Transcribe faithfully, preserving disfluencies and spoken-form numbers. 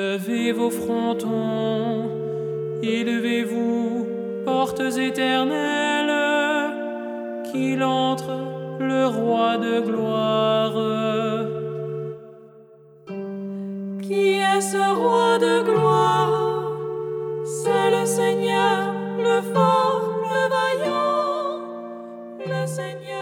Levez vos frontons, élevez-vous, portes éternelles, qu'il entre le roi de gloire. Qui est ce roi de gloire? C'est le Seigneur, le fort, le vaillant, le Seigneur.